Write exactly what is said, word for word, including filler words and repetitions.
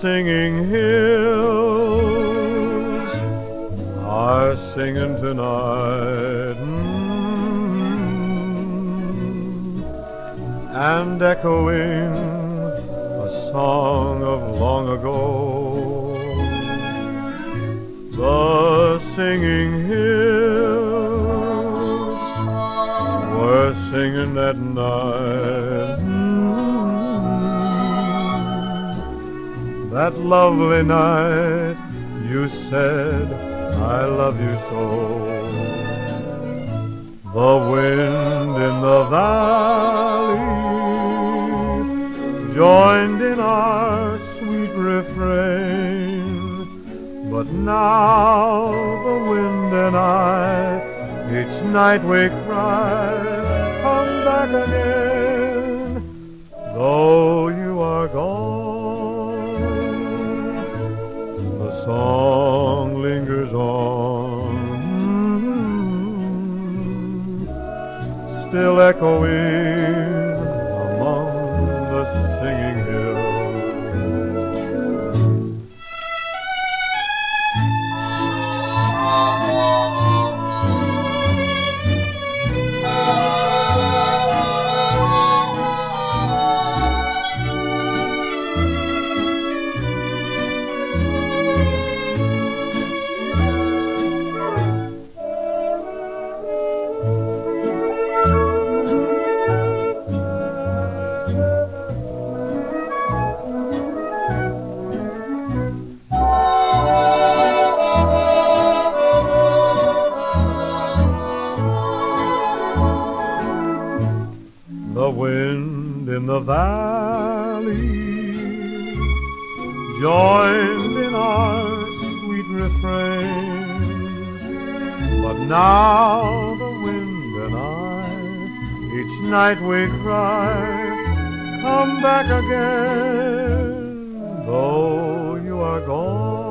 singing hills are singing tonight, mm, and echoing a song of long ago. The singing hills were singing that night, mm, that lovely night you said I love you so. The wind in the valley joined in our sweet refrain, but now the wind and I, each night we cry, come back again, though you are gone. The song lingers on, mm, still echoing among the singing hills. The wind in the valley joined in our sweet refrain, but now the wind and I, each night we cry, come back again, though you are gone.